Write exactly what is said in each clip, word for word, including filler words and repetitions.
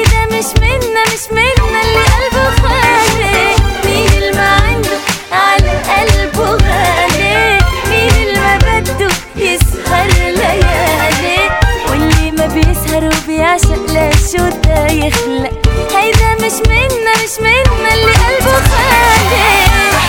هيدا مش منا مش منا اللي قلبه خالي. مين اللي ما عنده على قلبه غالي؟ مين اللي ما بده يسهر ليالي؟ واللي ما بيسهر وبيعشق لشو دا يخلق؟ هيدا مش منا مش منا اللي قلبه خالي.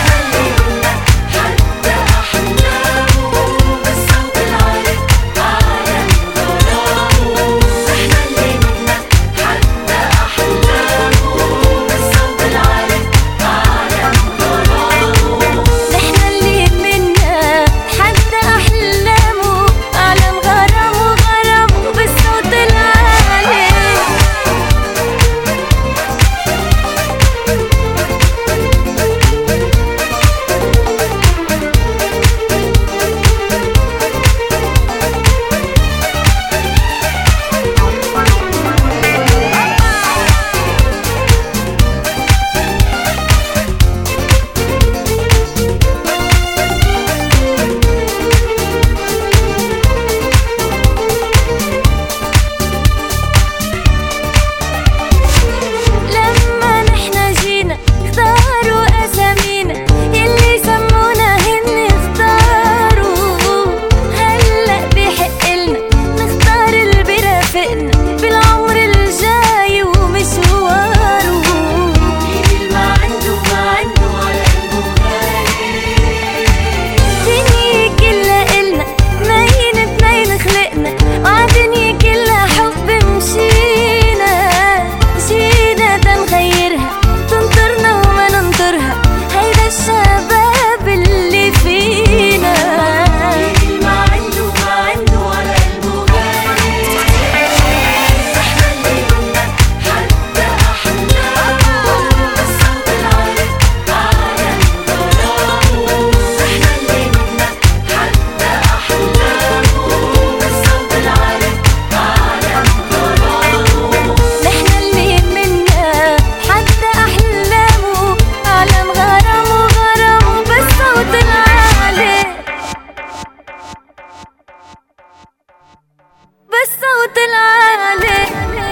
بالصوت العالي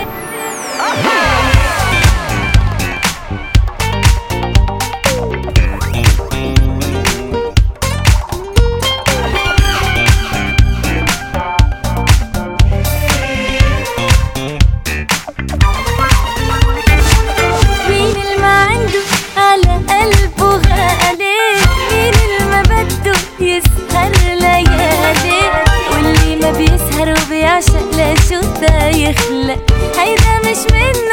مين اللي ما عنده على قلبه غالي؟ مين اللي ما بده يسهر ليالي؟ واللي ما بيسهر وبيعشق لشو دا يخلق؟ هيدا مش من